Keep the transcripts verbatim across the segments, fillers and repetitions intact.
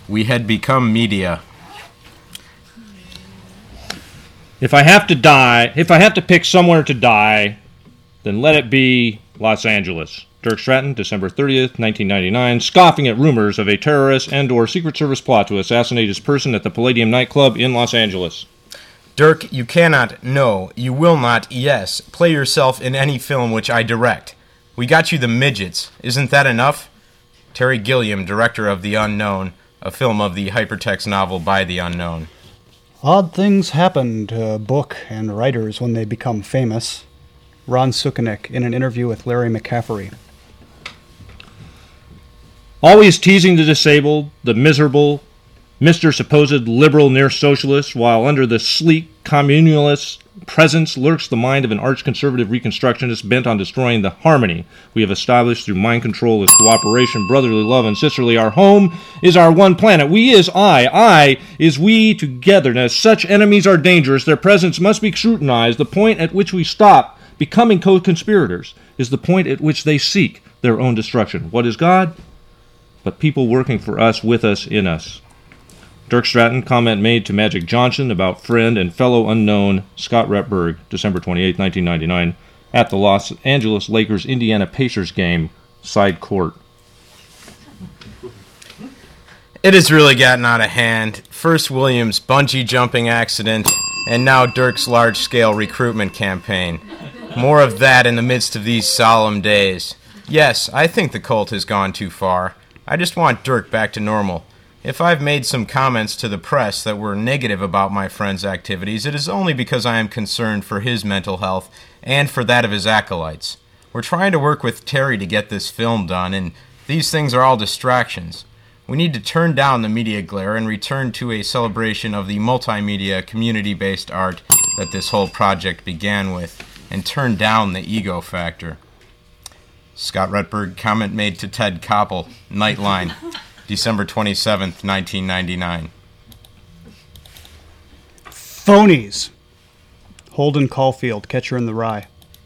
We had become media. If I have to die, if I have to pick somewhere to die, then let it be Los Angeles. Dirk Stratton, December thirtieth, nineteen ninety-nine, scoffing at rumors of a terrorist and or Secret Service plot to assassinate his person at the Palladium nightclub in Los Angeles. Dirk, you cannot, no, you will not, yes, play yourself in any film which I direct. We got you the midgets. Isn't that enough? Terry Gilliam, director of The Unknown, a film of the hypertext novel By the Unknown. Odd things happen to a book and writers when they become famous. Ron Sukanik in an interview with Larry McCaffrey. Always teasing the disabled, the miserable, Mister supposed liberal near-socialist, while under the sleek communalist presence lurks the mind of an arch-conservative reconstructionist bent on destroying the harmony we have established through mind control as cooperation, brotherly love, and sisterly. Our home is our one planet. We is I. I is we together. And as such enemies are dangerous, their presence must be scrutinized. The point at which we stop becoming co-conspirators is the point at which they seek their own destruction. What is God? But people working for us, with us, in us. Dirk Stratton, comment made to Magic Johnson about friend and fellow unknown Scott Retberg, December twenty-eighth, nineteen ninety-nine, at the Los Angeles Lakers Indiana Pacers game, side court. It has really gotten out of hand. First Williams' bungee jumping accident, and now Dirk's large-scale recruitment campaign. More of that in the midst of these solemn days. Yes, I think the cult has gone too far. I just want Dirk back to normal. If I've made some comments to the press that were negative about my friend's activities, it is only because I am concerned for his mental health and for that of his acolytes. We're trying to work with Terry to get this film done, and these things are all distractions. We need to turn down the media glare and return to a celebration of the multimedia, community-based art that this whole project began with, and turn down the ego factor. Scott Retberg, comment made to Ted Koppel, Nightline, December twenty-seventh, nineteen ninety-nine. Phonies. Holden Caulfield, Catcher in the Rye.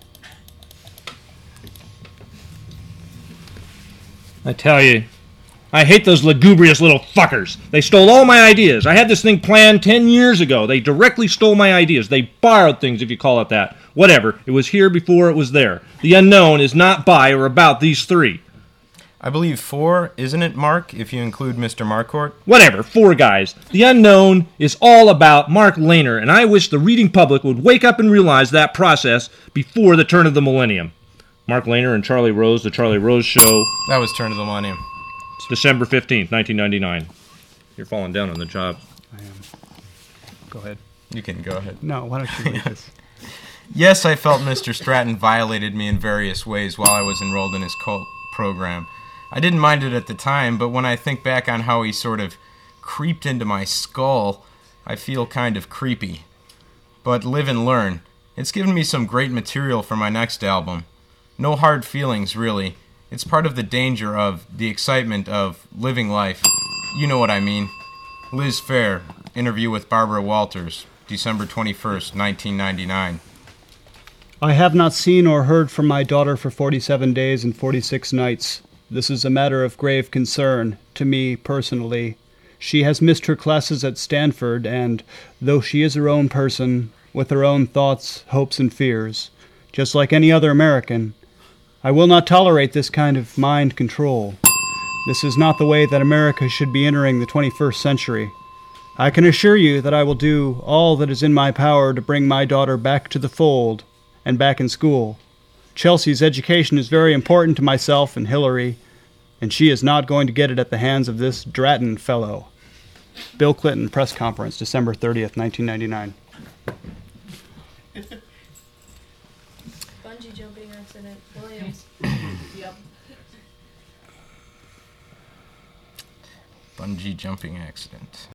I tell you, I hate those lugubrious little fuckers. They stole all my ideas. I had this thing planned ten years ago. They directly stole my ideas. They borrowed things, if you call it that. Whatever. It was here before it was there. The Unknown is not by or about these three. I believe four, isn't it, Mark, if you include Mister Marquardt? Whatever, four guys. The Unknown is all about Mark Lehner, and I wish the reading public would wake up and realize that process before the turn of the millennium. Mark Lehner and Charlie Rose, The Charlie Rose Show. That was turn of the millennium. December fifteenth, nineteen ninety-nine. You're falling down on the job. I am. Go ahead. You can go ahead. No, why don't you read this? Yes, I felt Mister Stratton violated me in various ways while I was enrolled in his cult program. I didn't mind it at the time, but when I think back on how he sort of creeped into my skull, I feel kind of creepy. But live and learn. It's given me some great material for my next album. No hard feelings, really. It's part of the danger of, the excitement of, living life. You know what I mean. Liz Phair, interview with Barbara Walters, December twenty-first, nineteen ninety-nine. I have not seen or heard from my daughter for forty-seven days and forty-six nights. This is a matter of grave concern, to me personally. She has missed her classes at Stanford, and, though she is her own person, with her own thoughts, hopes, and fears, just like any other American, I will not tolerate this kind of mind control. This is not the way that America should be entering the twenty-first century. I can assure you that I will do all that is in my power to bring my daughter back to the fold and back in school. Chelsea's education is very important to myself and Hillary, and she is not going to get it at the hands of this Stratton fellow. Bill Clinton, press conference, December thirtieth, nineteen ninety-nine. Bungee jumping accident, Williams. Yep. Bungee jumping accident.